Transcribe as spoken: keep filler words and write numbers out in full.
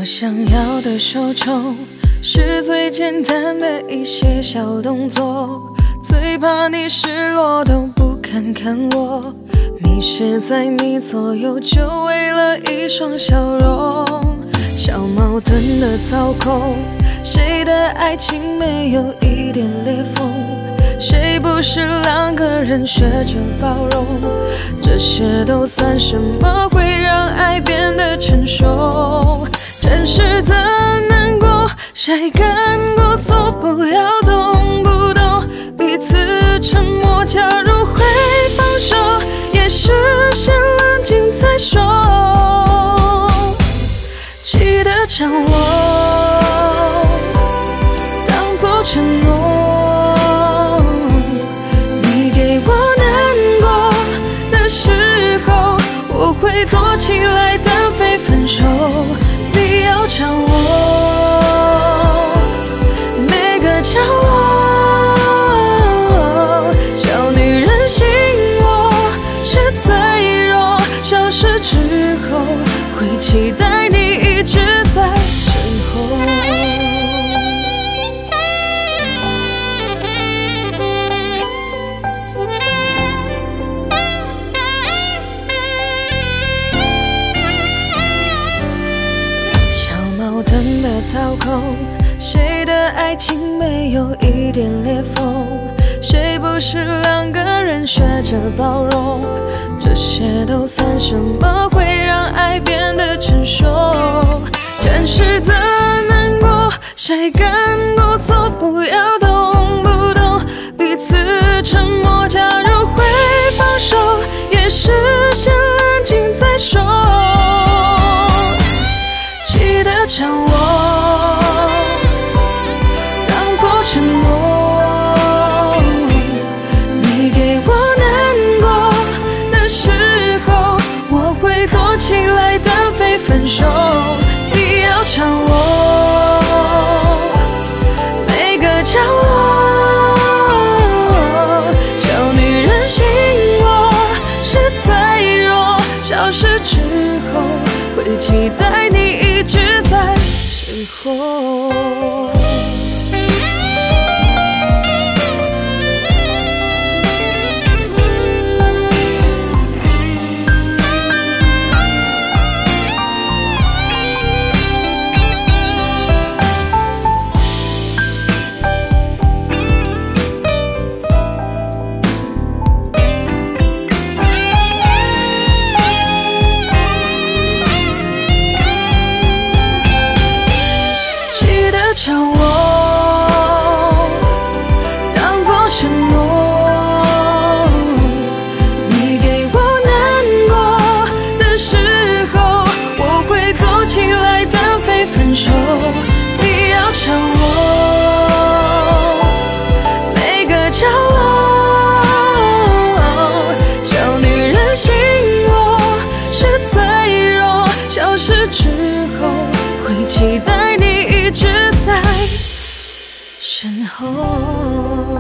我想要的受宠是最简单的一些小动作，最怕你失落都不看看我，迷失在你左右，就为了一双笑容。小矛盾的操控，谁的爱情没有一点裂缝？谁不是两个人学着包容？这些都算什么？会让爱变得成熟。真实的难过，谁干过错？不要动不动彼此沉默。假如会放手，也是先冷静再说。记得将我当作承诺，你给我难过的时候，我会躲起来单飞分手。你要掌握每个角落，小女人心我是脆弱，消失之后会期待你一直在身后。矛盾的操控，谁的爱情没有一点裂缝？谁不是两个人学着包容？这些都算什么？会让爱变得成熟。真实的难过，谁干过错？不要动不动彼此沉默。假如会放手，也是先冷静再说。记得将我当作承诺，你给我难过的时候，我会躲起来单飞分手。你要掌握每个角落，小女人心我是脆弱，消失之后会期待你一直在身后。将我当作承诺，你给我难过的时候，我会躲起来单飞分手。你要掌握每个角落，小女人心我是脆弱，消失之后会期待你一直在身后。